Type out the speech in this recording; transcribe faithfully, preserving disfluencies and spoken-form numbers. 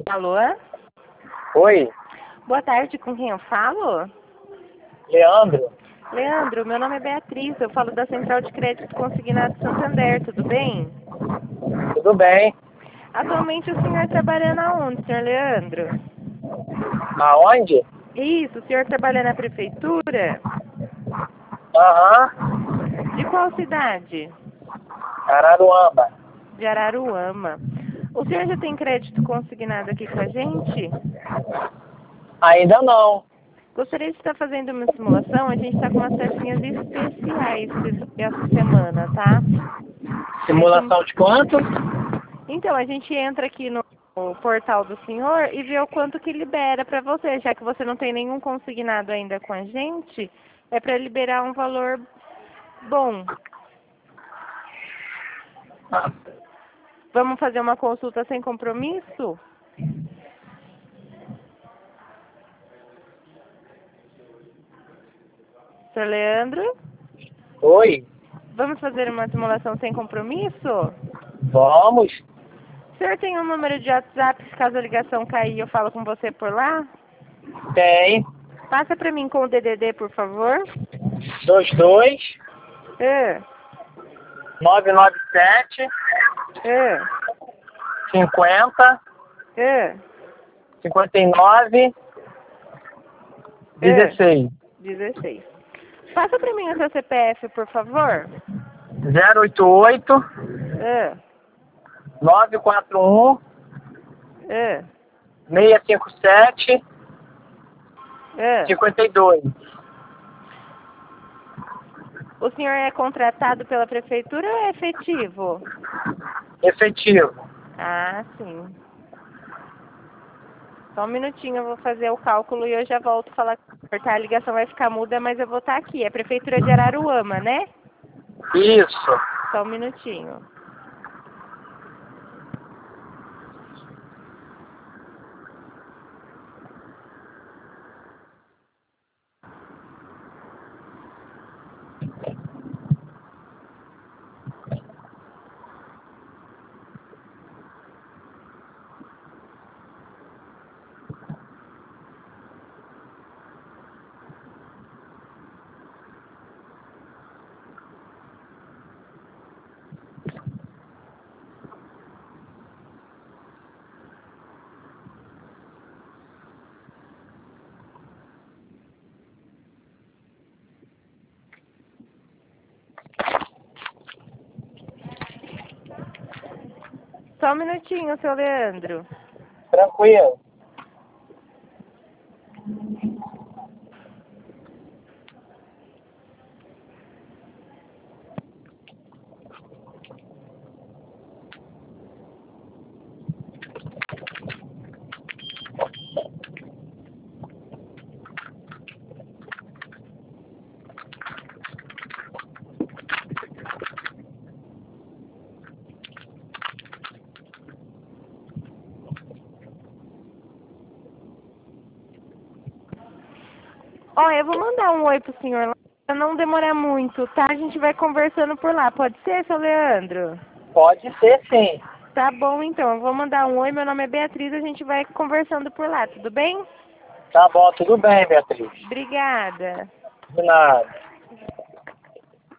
Alô? Oi, Boa tarde, com quem eu falo? Leandro. Leandro, meu nome é Beatriz, eu falo da Central de Crédito Consignado Santander, tudo bem? Tudo bem? Atualmente o senhor trabalha na onde, senhor Leandro? Aonde? Isso, o senhor trabalha na prefeitura? Aham, De qual cidade? Araruama. De Araruama. O senhor já tem crédito consignado aqui com a gente? Ainda não. Gostaria de estar fazendo uma simulação, a gente está com umas taxinhas especiais esse- essa semana, tá? Simulação de quanto? Então, a gente entra aqui no no portal do senhor e vê o quanto que libera para você, já que você não tem nenhum consignado ainda com a gente, é para liberar um valor bom. Vamos fazer uma consulta sem compromisso? senhor Leandro? Oi, Vamos fazer uma simulação sem compromisso? vamos. O senhor tem um número de WhatsApp, se caso a ligação cair, eu falo com você por lá? Tem. Passa para mim com o D D D, por favor. dois dois, É, nove nove sete, é, cinquenta, é, cinquenta e nove, dezesseis. dezesseis. Passa para mim o seu C P F, por favor. zero oito oito, É, nove quatro um, é, seis cinco sete, é. cinquenta e dois. O senhor é contratado pela prefeitura ou é efetivo? Efetivo. Ah, sim. Só um minutinho, eu vou fazer o cálculo e eu já volto a falar. Tá, a ligação vai ficar muda, mas eu vou estar aqui. É a prefeitura de Araruama, né? Isso. Só um minutinho. Só um minutinho, seu Leandro. Tranquilo. Ó, eu vou mandar um oi pro senhor lá, pra não demorar muito, tá? A gente vai conversando por lá. Pode ser, seu Leandro? Pode ser sim. Tá bom, então. Eu vou mandar um oi. Meu nome é Beatriz. A gente vai conversando por lá, tudo bem? Tá bom, tudo bem, Beatriz. Obrigada. De nada.